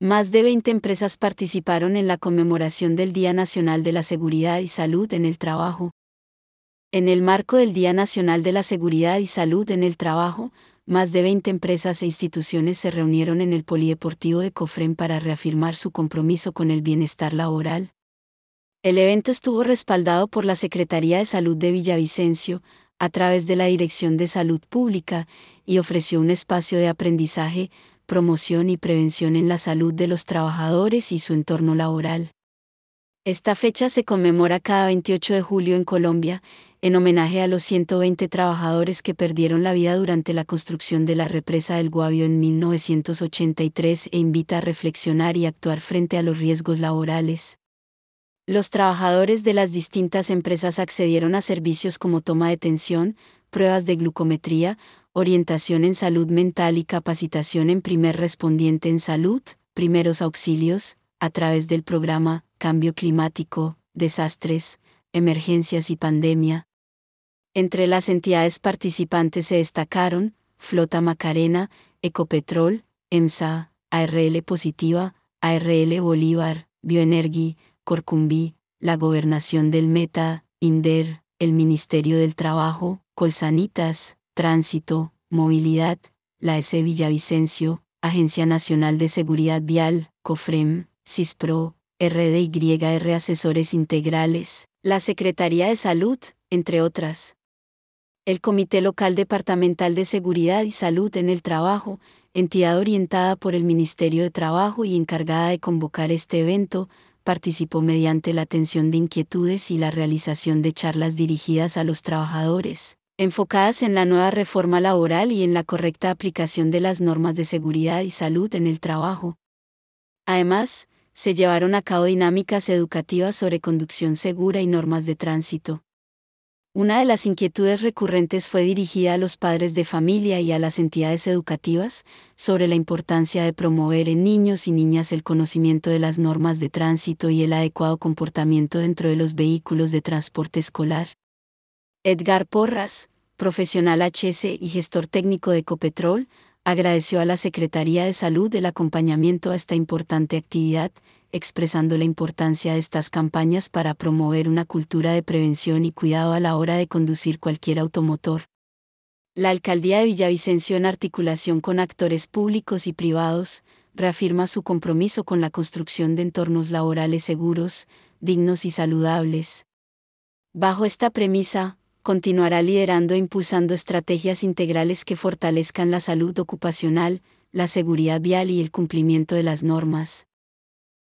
Más de 20 empresas participaron en la conmemoración del Día Nacional de la Seguridad y Salud en el Trabajo. En el marco del Día Nacional de la Seguridad y Salud en el Trabajo, más de 20 empresas e instituciones se reunieron en el Polideportivo de Cofrem para reafirmar su compromiso con el bienestar laboral. El evento estuvo respaldado por la Secretaría de Salud de Villavicencio, a través de la Dirección de Salud Pública, y ofreció un espacio de aprendizaje, promoción y prevención en la salud de los trabajadores y su entorno laboral. Esta fecha se conmemora cada 28 de julio en Colombia, en homenaje a los 120 trabajadores que perdieron la vida durante la construcción de la represa del Guavio en 1983 e invita a reflexionar y actuar frente a los riesgos laborales. Los trabajadores de las distintas empresas accedieron a servicios como toma de tensión, pruebas de glucometría, orientación en salud mental y capacitación en primer respondiente en salud, primeros auxilios, a través del programa Cambio Climático, Desastres, Emergencias y Pandemia. Entre las entidades participantes se destacaron Flota Macarena, Ecopetrol, EMSA, ARL Positiva, ARL Bolívar, Bioenergy, Corcumbi, la Gobernación del Meta, INDER, el Ministerio del Trabajo, Colsanitas, Tránsito, Movilidad, la ES Villavicencio, Agencia Nacional de Seguridad Vial, COFREM, CISPRO, RDYR Asesores Integrales, la Secretaría de Salud, entre otras. El Comité Local Departamental de Seguridad y Salud en el Trabajo, entidad orientada por el Ministerio de Trabajo y encargada de convocar este evento, participó mediante la atención de inquietudes y la realización de charlas dirigidas a los trabajadores, enfocadas en la nueva reforma laboral y en la correcta aplicación de las normas de seguridad y salud en el trabajo. Además, se llevaron a cabo dinámicas educativas sobre conducción segura y normas de tránsito. Una de las inquietudes recurrentes fue dirigida a los padres de familia y a las entidades educativas, sobre la importancia de promover en niños y niñas el conocimiento de las normas de tránsito y el adecuado comportamiento dentro de los vehículos de transporte escolar. Edgar Porras, profesional HS y gestor técnico de Ecopetrol, agradeció a la Secretaría de Salud el acompañamiento a esta importante actividad, expresando la importancia de estas campañas para promover una cultura de prevención y cuidado a la hora de conducir cualquier automotor. La Alcaldía de Villavicencio, en articulación con actores públicos y privados, reafirma su compromiso con la construcción de entornos laborales seguros, dignos y saludables. Bajo esta premisa, continuará liderando e impulsando estrategias integrales que fortalezcan la salud ocupacional, la seguridad vial y el cumplimiento de las normas.